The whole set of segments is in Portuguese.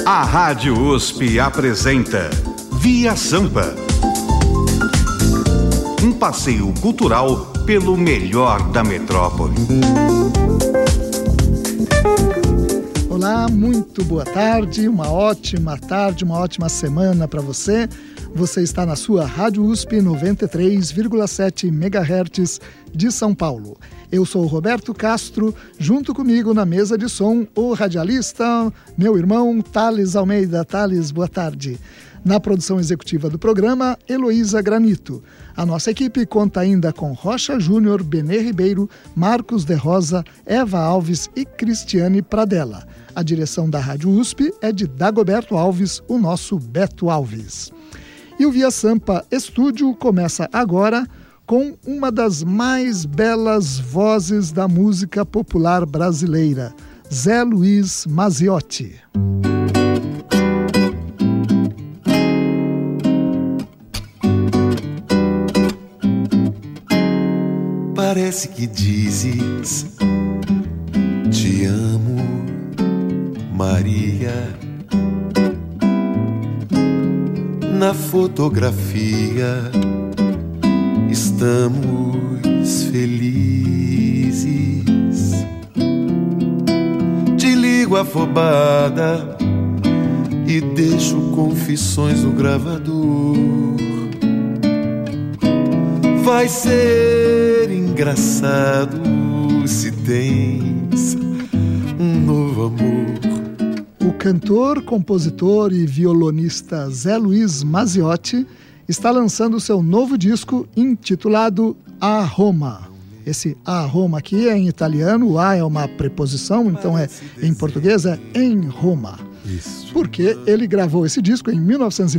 A Rádio USP apresenta Via Sampa, um passeio cultural pelo melhor da metrópole. Olá, muito boa tarde, uma ótima semana para você. Você está na sua Rádio USP 93,7 MHz de São Paulo. Eu sou o Roberto Castro, junto comigo na mesa de som, o radialista, meu irmão Thales Almeida. Thales, boa tarde. Na produção executiva do programa, Heloísa Granito. A nossa equipe conta ainda com Rocha Júnior, Benê Ribeiro, Marcos de Rosa, Eva Alves e Cristiane Pradella. A direção da Rádio USP é de Dagoberto Alves, o nosso Beto Alves. E o Via Sampa Estúdio começa agora com uma das mais belas vozes da música popular brasileira, Zé Luiz Maziotti. Parece que dizes, te amo, Maria. Na fotografia estamos felizes. Te ligo afobada e deixo confissões no gravador. Vai ser engraçado se tens um novo amor. O cantor, compositor e violonista Zé Luiz Maziotti está lançando seu novo disco intitulado A Roma. Esse A Roma aqui é em italiano, o A é uma preposição, então em português é em Roma. Isso. Porque ele gravou esse disco em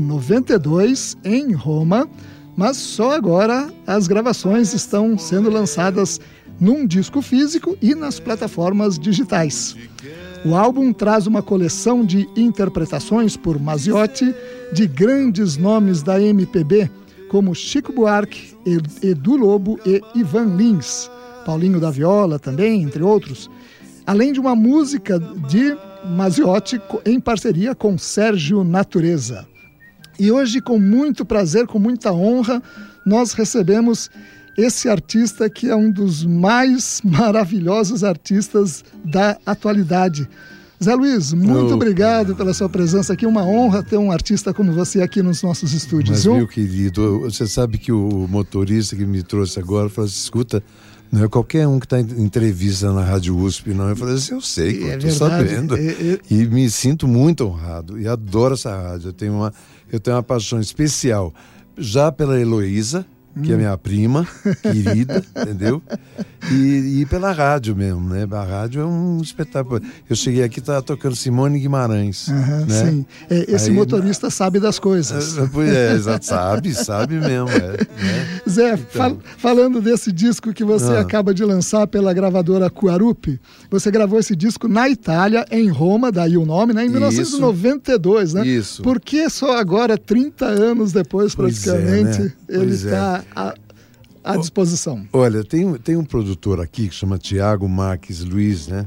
1992 em Roma, mas só agora as gravações estão sendo lançadas num disco físico e nas plataformas digitais. O álbum traz uma coleção de interpretações por Maziotti de grandes nomes da MPB, como Chico Buarque, Edu Lobo e Ivan Lins, Paulinho da Viola também, entre outros, além de uma música de Maziotti em parceria com Sérgio Natureza. E hoje, com muito prazer, com muita honra, nós recebemos esse artista que é um dos mais maravilhosos artistas da atualidade. Zé Luiz, muito obrigado pela sua presença aqui. Uma honra ter um artista como você aqui nos nossos estúdios. Mas, meu querido, você sabe que o motorista que me trouxe agora falou assim, escuta, não é qualquer um que está em entrevista na Rádio USP, não. Eu falei assim, eu sei, estou sabendo. E me sinto muito honrado e adoro essa rádio. Eu tenho uma paixão especial já pela Heloísa, que é minha prima, querida, entendeu? E pela rádio mesmo, né? A rádio é um espetáculo. Eu cheguei aqui, estava tocando Simone Guimarães. Né? Sim. Esse motorista sabe das coisas. Pois é, sabe mesmo. Né? Zé, então, falando desse disco que você acaba de lançar pela gravadora Quarupi, você gravou esse disco na Itália, em Roma, daí o nome, né? Em 1992, né? Isso. Por que só agora, 30 anos depois, praticamente, ele está à disposição? Olha, tem um produtor aqui que chama Tiago Marques Luiz, né?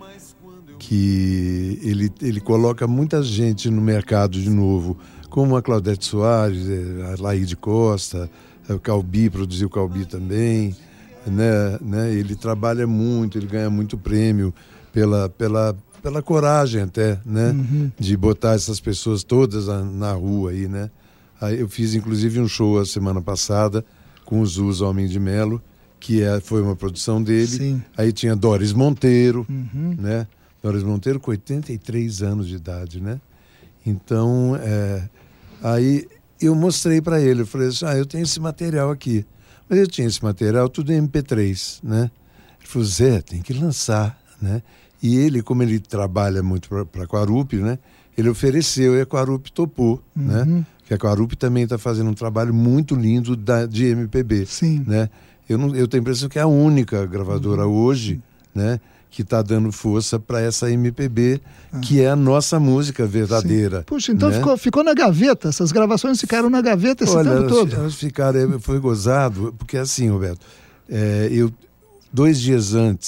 Que ele coloca muita gente no mercado de novo, como a Claudete Soares, a Laíde Costa, o Calbi, produziu o Calbi também, né? Ele trabalha muito, ele ganha muito prêmio pela coragem até, né? De botar essas pessoas todas na rua aí, né? Aí eu fiz inclusive um show a semana passada com o Zuz Homem de Melo, que foi uma produção dele. Sim. Aí tinha Doris Monteiro, né? Doris Monteiro com 83 anos de idade, né? Então, aí eu mostrei para ele, eu falei assim, eu tenho esse material aqui. Mas eu tinha esse material tudo em MP3, né? Ele falou, Zé, tem que lançar, né? E ele, como ele trabalha muito para a Quarupi, né? Ele ofereceu e a Quarupi topou, né? Que a Quarupi também está fazendo um trabalho muito lindo de MPB. Sim. Né? Eu tenho a impressão que é a única gravadora hoje, né, que está dando força para essa MPB, que é a nossa música verdadeira. Sim. Puxa, então né? ficou na gaveta, essas gravações ficaram na gaveta esse tempo todo. Elas ficaram, foi gozado, porque assim, Roberto, 2 dias antes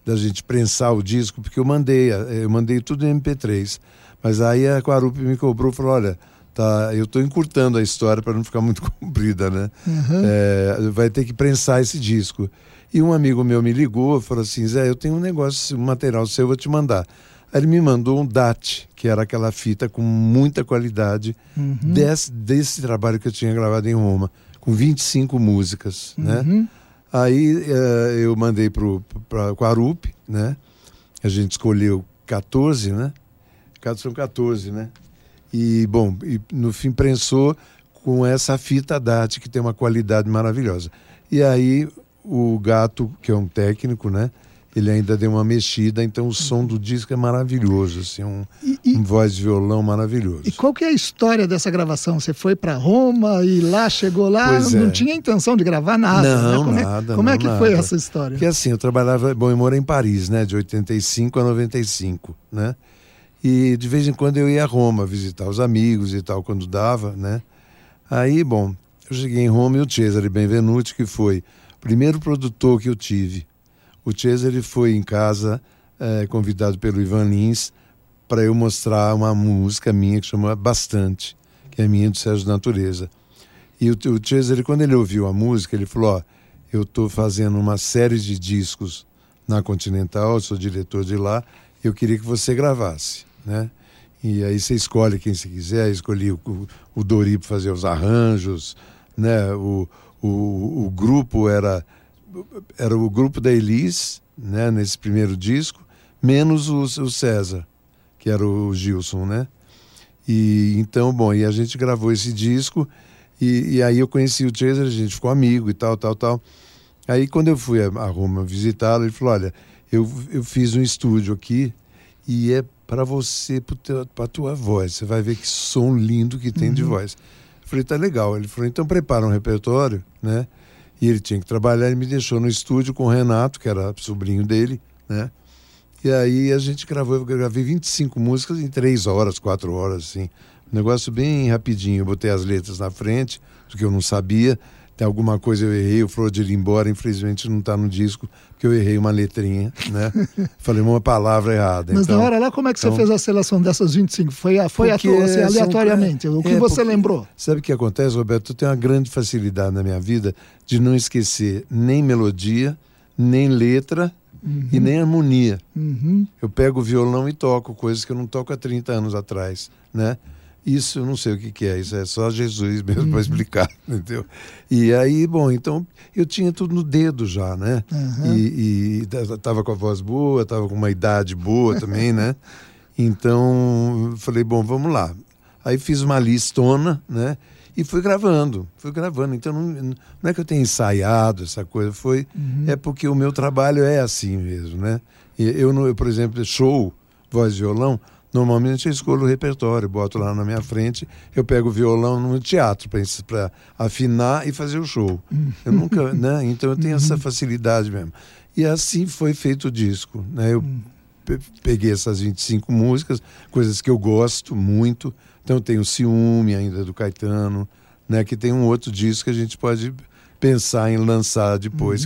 da gente prensar o disco, porque eu mandei tudo em MP3. Mas aí a Quarup me cobrou e falou, olha, eu estou encurtando a história para não ficar muito comprida, né? Vai ter que prensar esse disco. E um amigo meu me ligou e falou assim, Zé, eu tenho um material seu, eu vou te mandar. Aí ele me mandou um DAT, que era aquela fita com muita qualidade desse trabalho que eu tinha gravado em Roma, com 25 músicas, né? Aí eu mandei para a Quarup, né? A gente escolheu 14, né? São 14, né? E, bom, no fim prensou com essa fita DAT, que tem uma qualidade maravilhosa. E aí o Gato, que é um técnico, né? Ele ainda deu uma mexida, então o som do disco é maravilhoso, assim, um voz de violão maravilhoso. E qual que é a história dessa gravação? Você foi para Roma e lá, chegou lá, não tinha intenção de gravar nada? Não, né? Como é que foi essa história? Porque assim, eu trabalhava, eu morei em Paris, né, de 85 a 95, né? E de vez em quando eu ia a Roma visitar os amigos e tal, quando dava, né? Aí, bom, eu cheguei em Roma e o Cesare Benvenuti, que foi o primeiro produtor que eu tive. O Cesare foi em casa, convidado pelo Ivan Lins, para eu mostrar uma música minha que chama Bastante, que é minha do Sérgio Natureza. E o Cesare, quando ele ouviu a música, ele falou, eu estou fazendo uma série de discos na Continental, eu sou diretor de lá, eu queria que você gravasse, né? E aí você escolhe quem você quiser, escolhi o Dori para fazer os arranjos, né? O grupo era o grupo da Elis, né, nesse primeiro disco, menos o César, que era o Gilson, né? E então, bom, e a gente gravou esse disco e aí eu conheci o Cesar, a gente ficou amigo e tal. Aí quando eu fui a Roma visitá-lo, ele falou, olha, eu fiz um estúdio aqui e é para você, para tua voz, você vai ver que som lindo que tem de voz. Eu falei, tá legal. Ele falou, então prepara um repertório, né? E ele tinha que trabalhar, ele me deixou no estúdio com o Renato, que era sobrinho dele, né? E aí a gente gravou, eu gravei 25 músicas em 3 horas, 4 horas, assim. Um negócio bem rapidinho, eu botei as letras na frente, porque eu não sabia. Tem alguma coisa eu errei, o Flor de ir embora, infelizmente não está no disco, porque eu errei uma letrinha, né? Falei uma palavra errada. Mas na hora lá, como é que você fez a seleção dessas 25? Foi assim, aleatoriamente? O que você lembrou? Sabe o que acontece, Roberto? Eu tenho uma grande facilidade na minha vida de não esquecer nem melodia, nem letra e nem harmonia. Eu pego o violão e toco coisas que eu não toco há 30 anos atrás, né? Isso eu não sei o que é, isso é só Jesus mesmo para explicar, entendeu? E aí, bom, então eu tinha tudo no dedo já, né? E tava com a voz boa, tava com uma idade boa também, né? Então, falei, bom, vamos lá. Aí fiz uma listona, né? E fui gravando. Então não é que eu tenha ensaiado essa coisa, é porque o meu trabalho é assim mesmo, né? Eu por exemplo, show, voz e violão, normalmente eu escolho o repertório, boto lá na minha frente, eu pego o violão no teatro para afinar e fazer o show. Eu nunca, né? Então eu tenho essa facilidade mesmo. E assim foi feito o disco, né? Eu peguei essas 25 músicas, coisas que eu gosto muito. Então tem o Ciúme ainda do Caetano, né? Que tem um outro disco que a gente pode pensar em lançar depois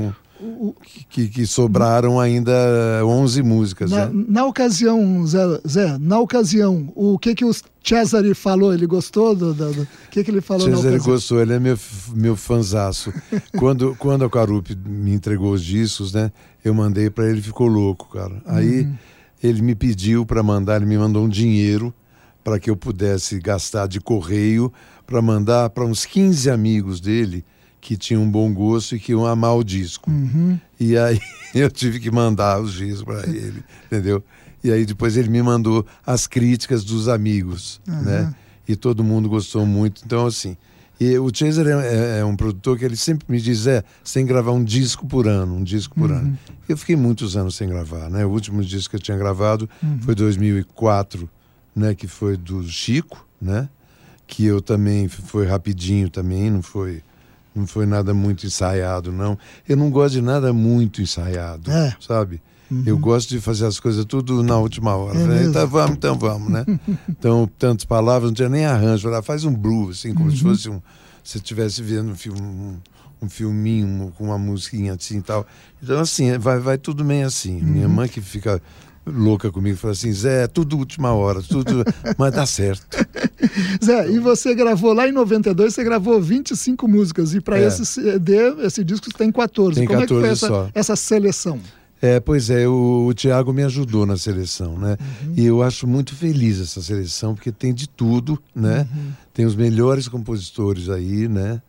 que sobraram ainda 11 músicas. Na ocasião, Zé, o que o Cesare falou? Ele gostou do que ele falou na ocasião? Cesare gostou, ele é meu fanzaço. quando a Quarup me entregou os discos, né, eu mandei para ele, ficou louco, cara. Aí ele me pediu para mandar, ele me mandou um dinheiro para que eu pudesse gastar de correio para mandar para uns 15 amigos dele que tinham um bom gosto e que iam amar o disco. E aí eu tive que mandar os discos para ele, entendeu? E aí depois ele me mandou as críticas dos amigos, né? E todo mundo gostou muito. Então, assim, e o Cesare é um produtor que ele sempre me diz, você tem que gravar um disco por ano. Eu fiquei muitos anos sem gravar, né? O último disco que eu tinha gravado foi 2004, né? Que foi do Chico, né? Que eu também, foi rapidinho também, não foi nada muito ensaiado, não. Eu não gosto de nada muito ensaiado, sabe? Eu gosto de fazer as coisas tudo na última hora. Então vamos, né? Então, tantas palavras, não tinha nem arranjo. Faz um blues, assim, como se fosse você estivesse vendo um filminho com uma musiquinha assim e tal. Então, assim, vai tudo bem assim. Minha mãe que fica louca comigo, fala assim, Zé, tudo última hora, tudo, mas dá certo. Zé, e você gravou lá em 92, você gravou 25 músicas, e para esse CD, esse disco tem 14. Tem 14. Como é que foi essa seleção? Pois é, o Thiago me ajudou na seleção, né? E eu acho muito feliz essa seleção, porque tem de tudo, né? Tem os melhores compositores aí, né?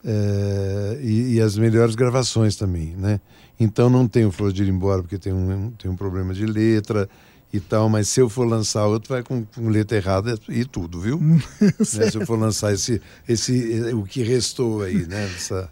E as melhores gravações também, né? Então não tem o Flor de Ir Embora, porque tem um problema de letra e tal, mas se eu for lançar outro, vai com letra errada e tudo, viu? Né? Se eu for lançar o que restou aí, né?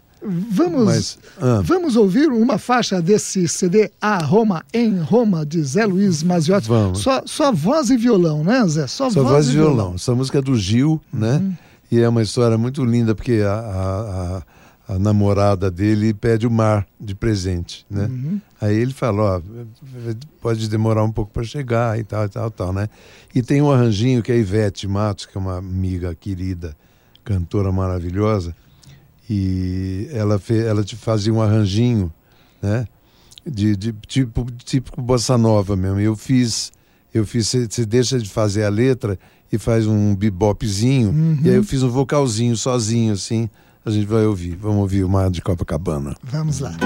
Vamos ouvir uma faixa desse CD A Roma, em Roma, de Zé Luiz Maziotti. Vamos. Só voz e violão, né, Zé? Só voz e violão. Essa música é do Gil, né? E é uma história muito linda, porque a namorada dele pede o mar de presente, né? Aí ele fala, pode demorar um pouco para chegar e tal, né? E tem um arranjinho que é a Ivete Matos, que é uma amiga querida, cantora maravilhosa, e ela te fazia um arranjinho, né? De tipo bossa nova mesmo. Eu fiz, você deixa de fazer a letra e faz um bebopzinho, e aí eu fiz um vocalzinho sozinho, assim. A gente vai ouvir. Vamos ouvir o Mar de Copacabana. Vamos lá.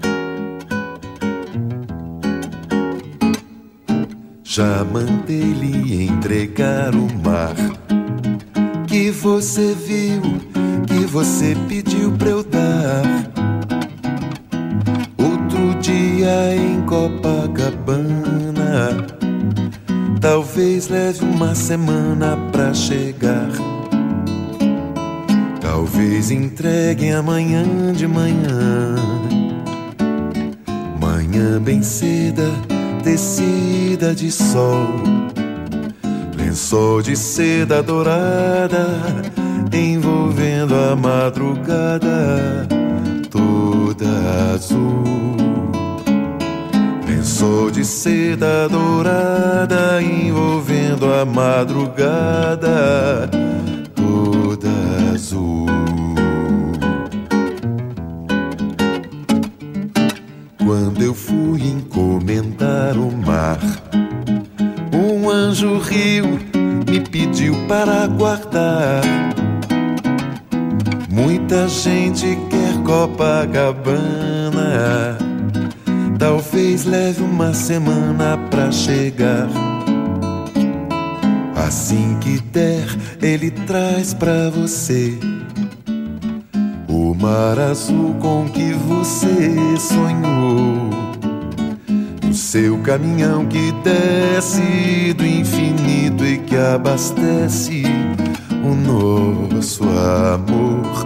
Já mandei-lhe entregar o mar que você viu, que você pediu pra eu dar. Outro dia em Copacabana, talvez leve uma semana pra chegar. Talvez entreguem amanhã de manhã. Manhã bem ceda, tecida de sol, lençol de seda dourada, envolvendo a madrugada toda azul. Lençol de seda dourada, envolvendo a madrugada toda azul. Quando eu fui encomendar o mar, um anjo riu, me pediu para guardar. Muita gente quer Copacabana, talvez leve uma semana pra chegar. Assim que der, ele traz pra você o mar azul com que você sonhou. O seu caminhão que desce do infinito e que abastece o nosso amor.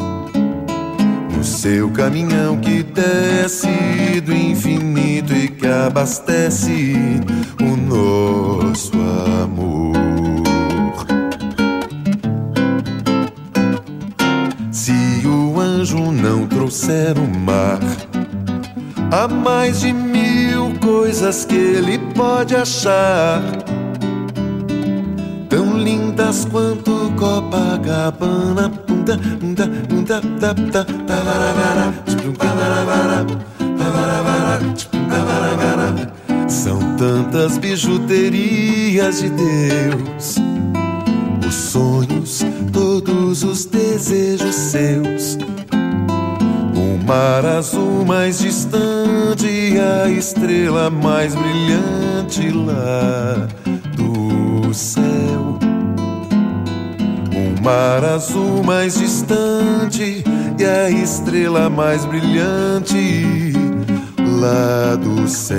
O seu caminhão que desce do infinito e que abastece o nosso amor. Se o anjo não trouxer o mar, há mais de 1000 coisas que ele pode achar, tão lindas quanto Copacabana. São tantas bijuterias de Deus, os sonhos, todos os desejos seus. O mar azul mais distante e a estrela mais brilhante lá do céu. O mar azul mais distante e a estrela mais brilhante lá do céu.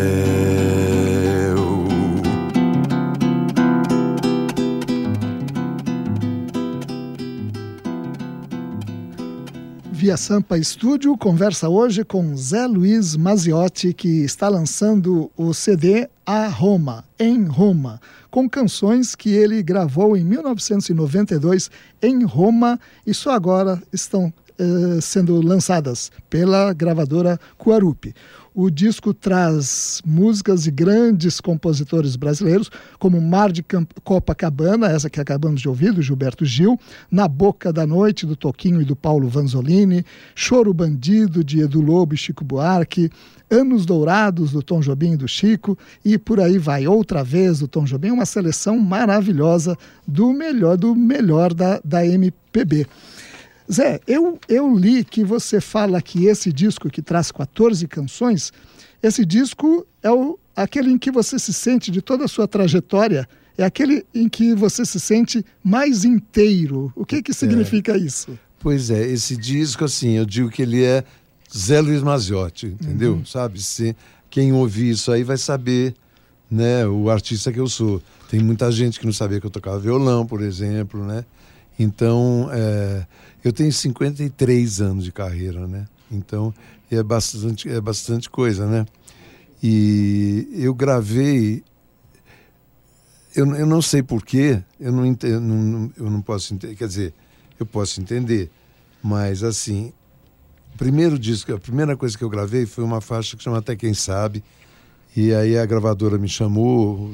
Via Sampa Estúdio conversa hoje com Zé Luiz Maziotti, que está lançando o CD A Roma, em Roma, com canções que ele gravou em 1992 em Roma e só agora estão sendo lançadas pela gravadora Guarupi. O disco traz músicas de grandes compositores brasileiros, como Mar de Copacabana, essa que acabamos de ouvir, do Gilberto Gil, Na Boca da Noite, do Toquinho e do Paulo Vanzolini, Choro Bandido, de Edu Lobo e Chico Buarque, Anos Dourados, do Tom Jobim e do Chico, e por aí vai, Outra Vez, do Tom Jobim, uma seleção maravilhosa do melhor da MPB. Zé, eu li que você fala que esse disco, que traz 14 canções, esse disco é aquele em que você se sente, de toda a sua trajetória, é aquele em que você se sente mais inteiro. O que significa isso? Pois é, esse disco, assim, eu digo que ele é Zé Luiz Maziotti, entendeu? Sabe, quem ouvir isso aí vai saber, né, o artista que eu sou. Tem muita gente que não sabia que eu tocava violão, por exemplo, né? Então, eu tenho 53 anos de carreira, né? Então, é bastante coisa, né? E eu gravei... Eu não sei porquê, eu não posso entender, quer dizer, eu posso entender, mas assim, o primeiro disco, a primeira coisa que eu gravei foi uma faixa que chama Até Quem Sabe, e aí a gravadora me chamou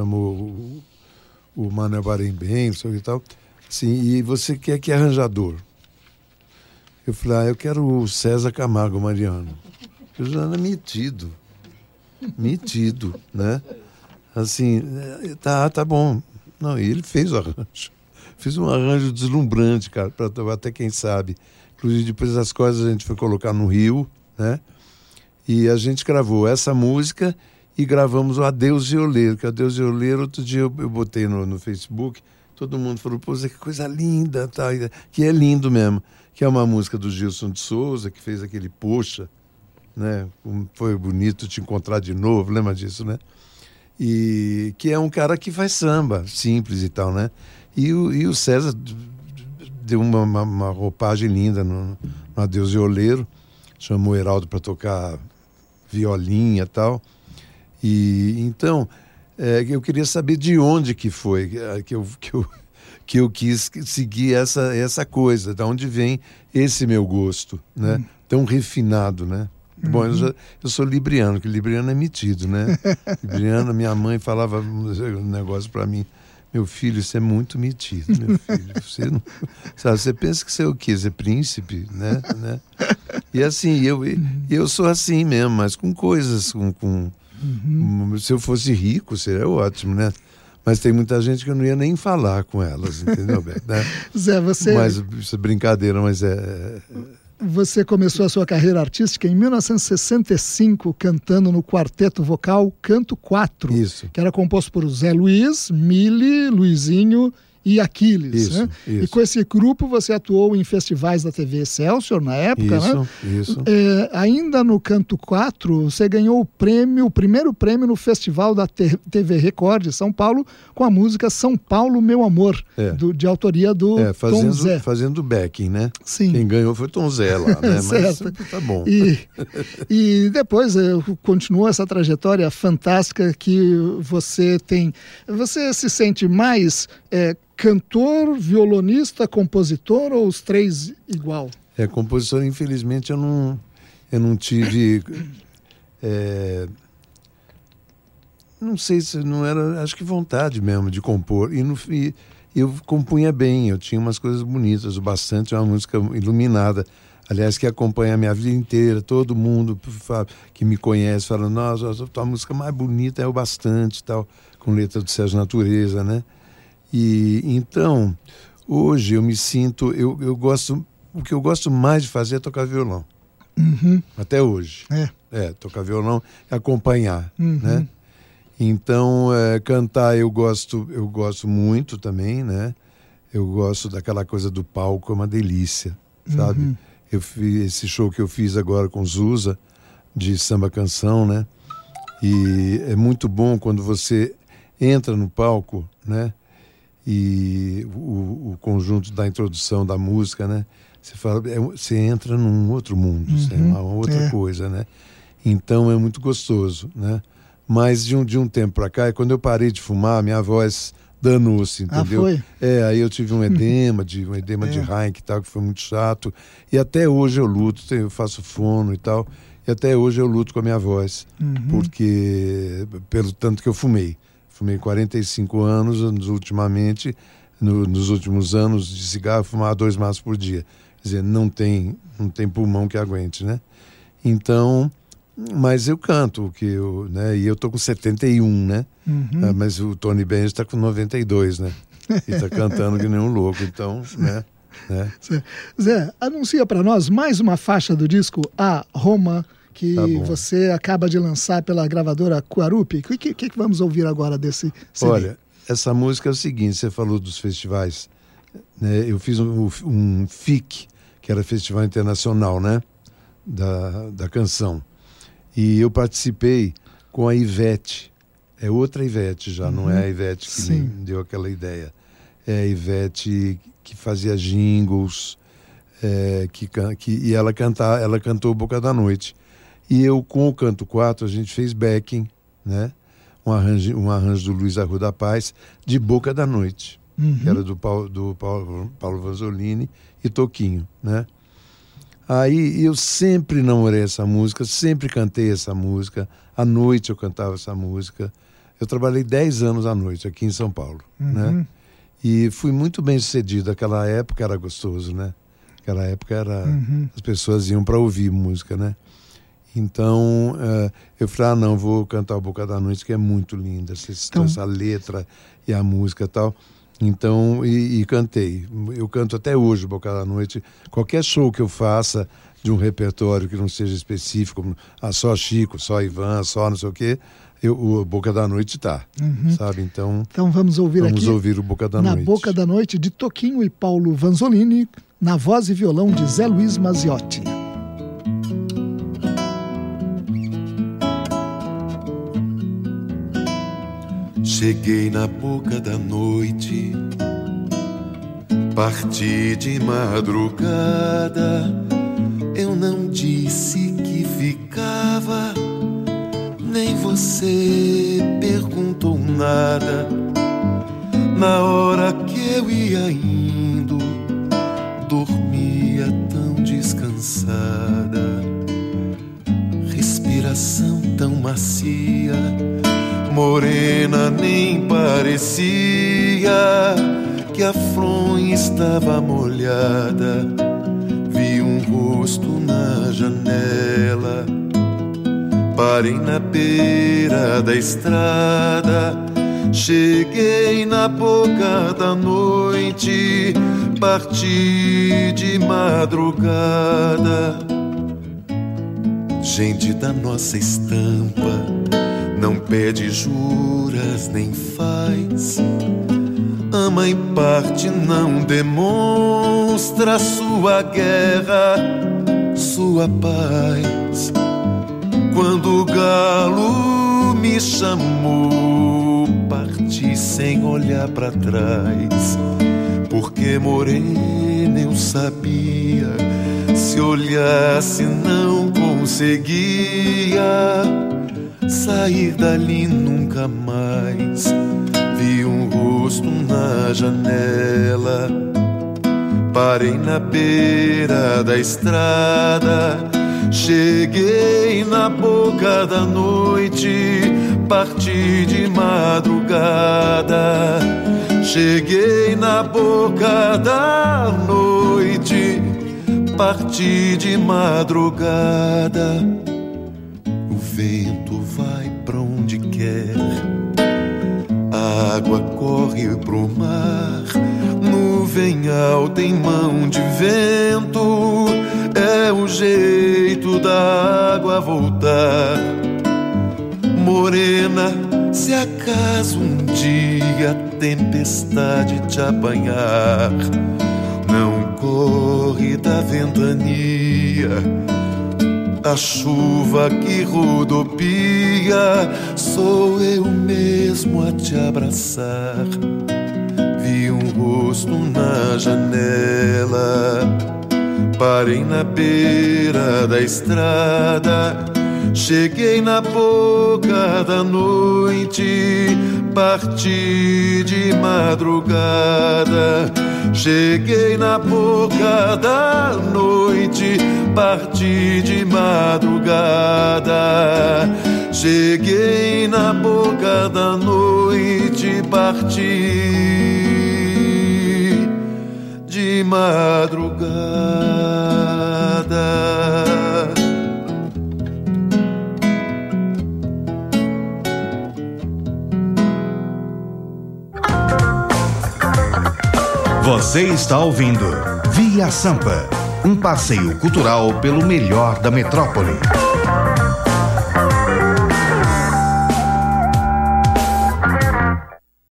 o Manuel Barembem, não sei o que tal, assim, e você quer que é arranjador? Eu falei, eu quero o César Camargo Mariano. Eu já era metido, né? Assim, tá bom. Não, e ele fez o arranjo. Fiz um arranjo deslumbrante, cara, para Até Quem Sabe. Inclusive, depois das coisas a gente foi colocar no Rio, né? E a gente gravou essa música e gravamos o Adeus Violeiro, que Adeus Violeiro, outro dia eu botei no Facebook, todo mundo falou, pô, Zé, que coisa linda, tá? Que é lindo mesmo. Que é uma música do Gilson de Souza, que fez aquele Poxa, né? Foi bonito te encontrar de novo, lembra disso, né? E que é um cara que faz samba, simples e tal, né? E o César deu uma roupagem linda no Adeus Violeiro, chamou o Heraldo para tocar violinha e tal. E então, eu queria saber de onde que foi que eu quis seguir essa coisa, de onde vem esse meu gosto, né? Tão refinado, né? Bom, eu sou libriano, que libriano é metido, né? Libriano, minha mãe falava um negócio para mim, meu filho, você é muito metido, meu filho. Você não, sabe, você pensa que você é o quê? Você é príncipe, né? E assim, eu sou assim mesmo, mas com coisas, se eu fosse rico, seria ótimo, né? Mas tem muita gente que eu não ia nem falar com elas, entendeu, Beto? Né? Zé, Mas isso é brincadeira, mas Você começou a sua carreira artística em 1965, cantando no quarteto vocal Canto 4, isso, que era composto por Zé Luiz, Mili, Luizinho e Aquiles. Isso, né? isso. E com esse grupo você atuou em festivais da TV Excelsior na época, né? Isso. Ainda no Canto 4, você ganhou o primeiro prêmio no festival da TV Record de São Paulo com a música São Paulo, Meu Amor, de autoria do Tom Zé. Fazendo backing, né? Sim. Quem ganhou foi Tom Zé lá, né? Certo. Mas tá bom. E depois continuou essa trajetória fantástica que você tem. Você se sente mais cantor, violonista, compositor ou os três igual? Compositor, infelizmente, eu não tive... não sei se não era... Acho que vontade mesmo de compor. E eu compunha bem, eu tinha umas coisas bonitas, o Bastante é uma música iluminada. Aliás, que acompanha a minha vida inteira, todo mundo que me conhece fala, nossa, a música mais bonita é o Bastante, tal, com letra do Sérgio Natureza, né? E então, hoje eu me sinto, eu gosto, o que eu gosto mais de fazer é tocar violão. Até hoje. Tocar violão e acompanhar, né? Então, cantar eu gosto muito também, né? Eu gosto daquela coisa do palco, é uma delícia, sabe? Eu fiz esse show que eu fiz agora com Zusa, de samba canção, né? E é muito bom quando você entra no palco, né? E o conjunto da introdução da música, né? Você fala, você entra num outro mundo, é uma outra coisa, né? Então é muito gostoso, né? Mas de um tempo para cá, quando eu parei de fumar, minha voz danou-se, entendeu? Foi? Aí eu tive um edema de Heinck e tal, que foi muito chato. E até hoje eu luto, eu faço fono e tal. E até hoje eu luto com a minha voz, porque pelo tanto que eu fumei. Fumei 45 anos, ultimamente, nos últimos anos de cigarro, fumava 2 maços por dia. Quer dizer, não tem pulmão que aguente, né? Então, mas eu canto, e eu tô com 71, né? Mas o Tony Bennett está com 92, né? E está cantando que nem um louco, então, né? Zé, anuncia para nós mais uma faixa do disco A Roma, que você acaba de lançar pela gravadora Quarupi. O que vamos ouvir agora desse CD? Olha, essa música é o seguinte, você falou dos festivais, né? Eu fiz um FIC, que era Festival Internacional, né? Da canção. E eu participei com a Ivete. É outra Ivete já, não é a Ivete que me deu aquela ideia. É a Ivete que fazia jingles, e ela cantou Boca da Noite. E eu, com o Canto 4, a gente fez backing, né? Um arranjo do Luiz Arruda da Paz, de Boca da Noite, que era do Paulo Vanzolini e Toquinho, né? Aí eu sempre namorei essa música, sempre cantei essa música. À noite eu cantava essa música. Eu trabalhei 10 anos à noite aqui em São Paulo, né? E fui muito bem sucedido. Aquela época era gostoso, né? Aquela época as pessoas iam para ouvir música, né? Então, eu falei, não, vou cantar o Boca da Noite, que é muito linda, essa letra e a música e tal. Então, e cantei. Eu canto até hoje o Boca da Noite. Qualquer show que eu faça de um repertório que não seja específico, como só Chico, só Ivan, só não sei o quê, o Boca da Noite tá, sabe? Então vamos ouvir o Boca da Noite. Na Boca da Noite, de Toquinho e Paulo Vanzolini, na voz e violão de Zé Luiz Maziotti. Cheguei na boca da noite, parti de madrugada. Eu não disse que ficava, nem você perguntou nada. Na hora que eu ia indo, dormia tão descansada, respiração tão macia, morena nem parecia que a fronha estava molhada. Vi um rosto na janela, parei na beira da estrada. Cheguei na boca da noite, parti de madrugada. Gente da nossa estampa, não pede juras nem faz, ama e parte, não demonstra sua guerra, sua paz. Quando o galo me chamou, parti sem olhar pra trás, porque morena eu sabia, se olhasse não conseguia sair dali nunca mais. Vi um rosto na janela, parei na beira da estrada. Cheguei na boca da noite, parti de madrugada. Cheguei na boca da noite, parti de madrugada. O vento vai pra onde quer, a água corre pro mar, nuvem alta em mão de vento, é o jeito da água voltar. Morena, se acaso um dia a tempestade te apanhar, não corre da ventania, a chuva que rodopia, sou eu mesmo a te abraçar. Vi um rosto na janela, parei na beira da estrada. Cheguei na boca da noite, parti de madrugada. Cheguei na boca da noite, parti de madrugada. Cheguei na boca da noite, parti de madrugada. Você está ouvindo Via Sampa, um passeio cultural pelo melhor da metrópole.